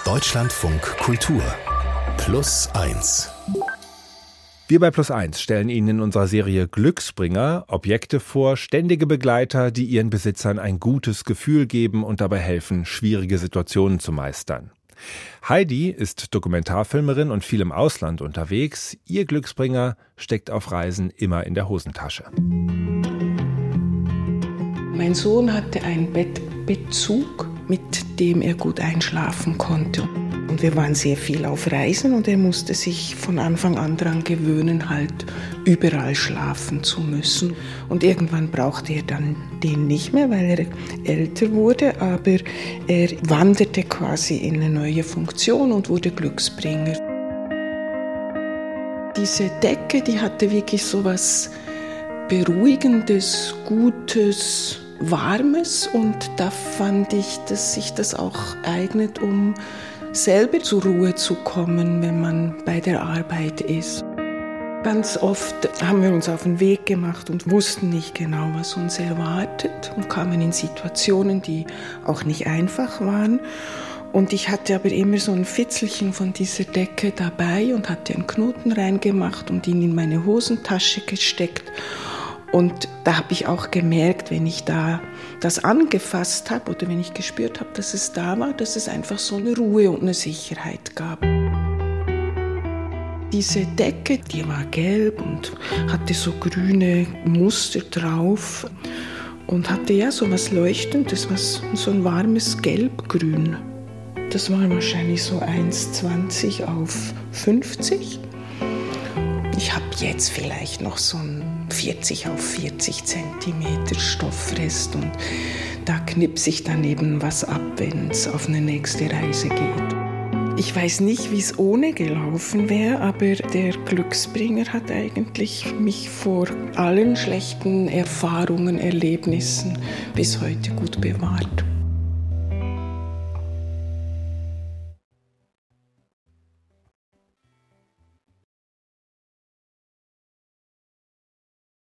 Deutschlandfunk Kultur +1. Wir bei +1 stellen Ihnen in unserer Serie Glücksbringer Objekte vor, ständige Begleiter, die ihren Besitzern ein gutes Gefühl geben und dabei helfen, schwierige Situationen zu meistern. Heidi ist Dokumentarfilmerin und viel im Ausland unterwegs. Ihr Glücksbringer steckt auf Reisen immer in der Hosentasche. Mein Sohn hatte einen Bettbezug, mit dem er gut einschlafen konnte. Und wir waren sehr viel auf Reisen und er musste sich von Anfang an daran gewöhnen, halt überall schlafen zu müssen. Und irgendwann brauchte er dann den nicht mehr, weil er älter wurde, aber er wanderte quasi in eine neue Funktion und wurde Glücksbringer. Diese Decke, die hatte wirklich so was Beruhigendes, Gutes, Warmes, und da fand ich, dass sich das auch eignet, um selber zur Ruhe zu kommen, wenn man bei der Arbeit ist. Ganz oft haben wir uns auf den Weg gemacht und wussten nicht genau, was uns erwartet, und kamen in Situationen, die auch nicht einfach waren. Und ich hatte aber immer so ein Fitzelchen von dieser Decke dabei und hatte einen Knoten reingemacht und ihn in meine Hosentasche gesteckt. Und da habe ich auch gemerkt, wenn ich da das angefasst habe oder wenn ich gespürt habe, dass es da war, dass es einfach so eine Ruhe und eine Sicherheit gab. Diese Decke, die war gelb und hatte so grüne Muster drauf und hatte ja so was Leuchtendes, so ein warmes Gelbgrün. Das war wahrscheinlich so 1,20 auf 50. Ich habe jetzt vielleicht noch so ein 40 auf 40 Zentimeter Stoffrest und da knipse ich dann eben was ab, wenn es auf eine nächste Reise geht. Ich weiß nicht, wie es ohne gelaufen wäre, aber der Glücksbringer hat eigentlich mich vor allen schlechten Erfahrungen, Erlebnissen bis heute gut bewahrt.